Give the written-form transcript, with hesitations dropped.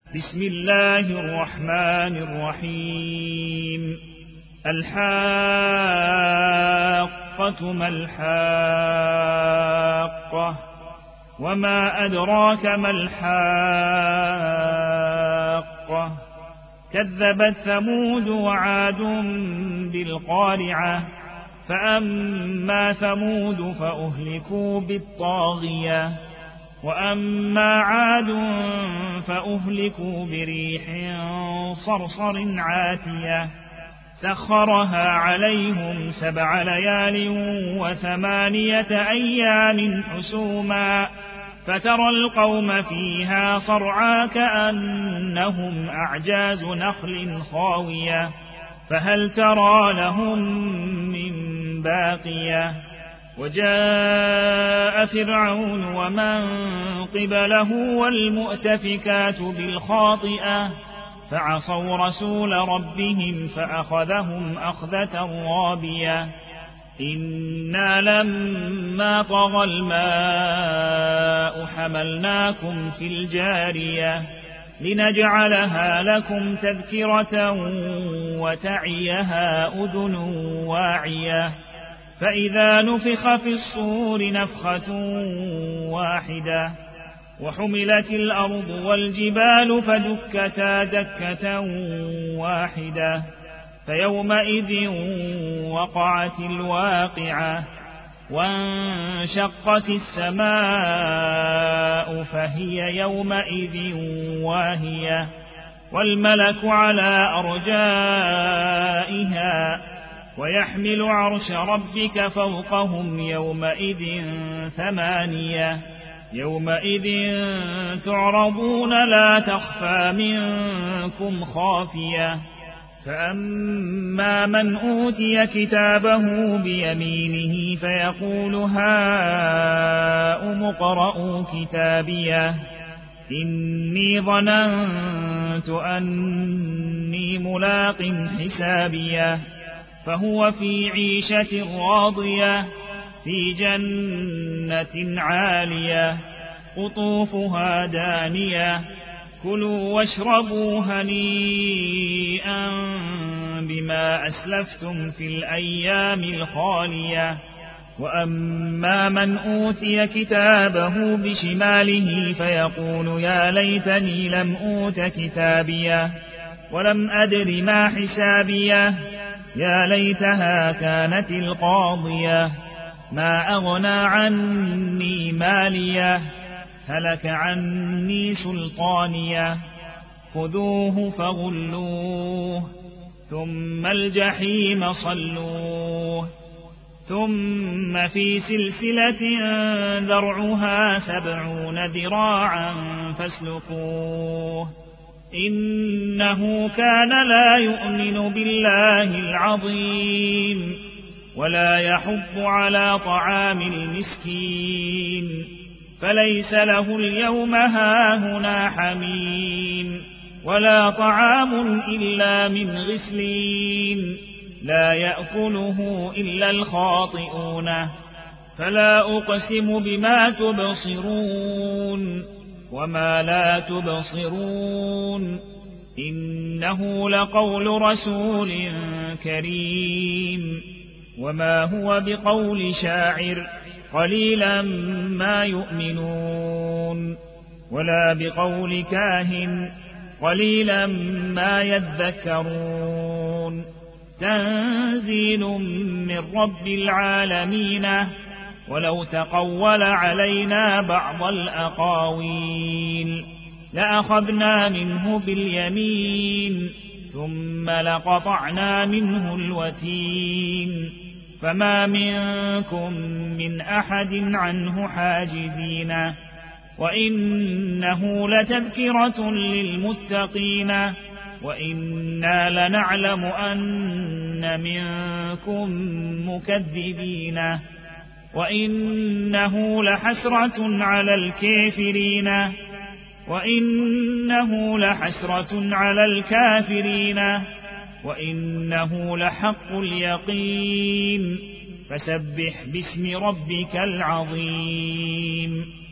بسم الله الرحمن الرحيم. الحاقة ما الحاقة وما أدراك ما الحاقة كذبت ثمود وعاد بالقارعة فأما ثمود فأهلكوا بالطاغية وأما عاد فأهلكوا بريح صرصر عاتية سخرها عليهم 7 ليال و8 أيام حسوما فترى القوم فيها صرعى كأنهم أعجاز نخل خاوية فهل ترى لهم من باقية وجاء فرعون ومن قبله والمؤتفكات بالخاطئة فعصوا رسول ربهم فأخذهم أخذة رابية إنا لما طغى الماء حملناكم في الجارية لنجعلها لكم تذكرة وتعيها أذن واعية فإذا نفخ في الصور نفخة واحدة وحملت الأرض والجبال فدكتا دكة واحدة فيومئذ وقعت الواقعة وانشقت السماء فهي يومئذ واهية والملك على أرجائها ويحمل عرش ربك فوقهم يومئذ 8 يومئذ تعرضون لا تخفى منكم خافية فأما من أوتي كتابه بيمينه فيقول هاؤم اقرءوا كتابيه إني ظننت أني ملاق حسابيه فهو في عيشة راضية في جنة عالية قطوفها دانية كلوا واشربوا هنيئا بما أسلفتم في الأيام الخالية وأما من أوتي كتابه بشماله فيقول يا ليتني لم أوت كتابيه ولم أدر ما حسابيه يا ليتها كانت القاضية ما أغنى عني ماليه هلك عني سلطانيه خذوه فغلوه ثم الجحيم صلوه ثم في سلسلة ذرعها 70 ذراعا فاسلكوه إنه كان لا يؤمن بالله العظيم ولا يحض على طعام المسكين فليس له اليوم هاهنا حميم ولا طعام إلا من غسلين لا يأكله إلا الخاطئون فلا أقسم بما تبصرون وما لا تبصرون إنه لقول رسول كريم وما هو بقول شاعر قليلا ما يؤمنون ولا بقول كاهن قليلا ما يذكرون تنزيل من رب العالمين ولو تقول علينا بعض الأقاويل لأخذنا منه باليمين ثم لقطعنا منه الوتين فما منكم من أحد عنه حاجزين وإنه لتذكرة للمتقين وإنا لنعلم أن منكم مكذبين وإنه لحسرة على الكافرين وإنه لحق اليقين فسبح باسم ربك العظيم